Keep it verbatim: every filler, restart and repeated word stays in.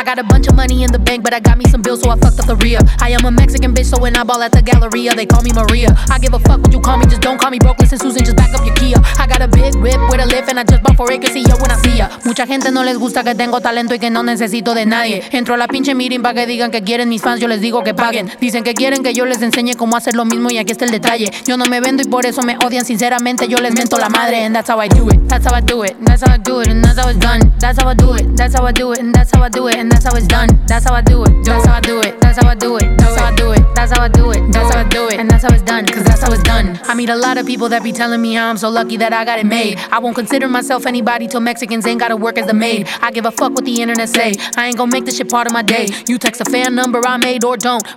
got a bunch of money in the bank, but I got me some bills, so I fucked up the rear. I am a Mexican bitch, so when I ball at the Galleria, they call me Maria. I give a fuck what you call me, just don't call me broke. Listen, Susan, just back up your Kia. I got a big whip with a lift, and I just bought four acres, see ya when I see ya. Mucha gente no les gusta que tengo talento y que no necesito de nadie. Entro a la pinche meeting pa' que digan que quieren mis fans, yo les digo que paguen. Dicen que quieren que yo les enseñe cómo hacer lo mismo y aquí está el detalle. Yo no me vendo y por eso me odian, sinceramente yo les mento la madre. And that's how I do it, that's how I do it, that's how I do it, and that's how it's done. That's how I do it, that's how I do it, and that's how I do it, and that's how it's done. That's how I do it, that's how I do it, that's how I do it, that's how I do it, that's how I do it, that's how I do it, and that's how it's done, cause that's how it's done. I meet a lot of people that be telling me how I'm so lucky that I got it made. I won't consider myself anybody till Mexicans ain't gotta work as the maid. I give a fuck what the internet say, I ain't gon' make this shit part of my day. You text a fan number I made or don't,